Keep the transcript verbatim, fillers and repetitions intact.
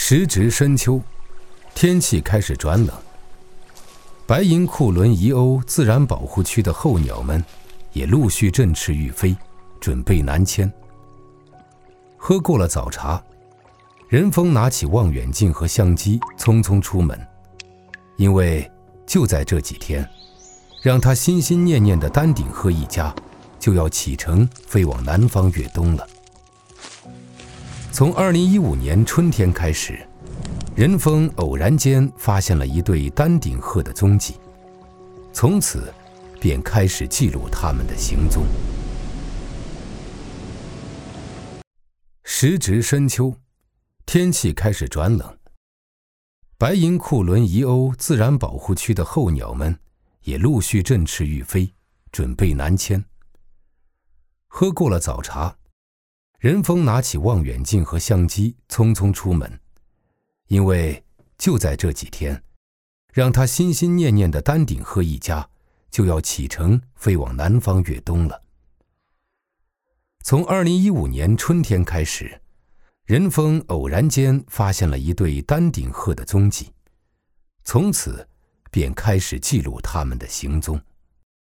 时值深秋，天气开始转冷。白银库伦遗鸥自然保护区的候鸟们也陆续振翅欲飞，准备南迁。喝过了早茶，任峰拿起望远镜和相机，匆匆出门。因为就在这几天，让他心心念念的丹顶鹤一家就要启程飞往南方越冬了。从二零一五年春天开始，任峰偶然间发现了一对丹顶鹤的踪迹，从此便开始记录它们的行踪。时值深秋，天气开始转冷。白银库伦遗鸥自然保护区的候鸟们也陆续振翅欲飞，准备南迁。喝过了早茶，任峰拿起望远镜和相机，匆匆出门。因为就在这几天，让他心心念念的丹顶鹤一家就要启程飞往南方越冬了。从二零一五年春天开始，任峰偶然间发现了一对丹顶鹤的踪迹，从此便开始记录它们的行踪。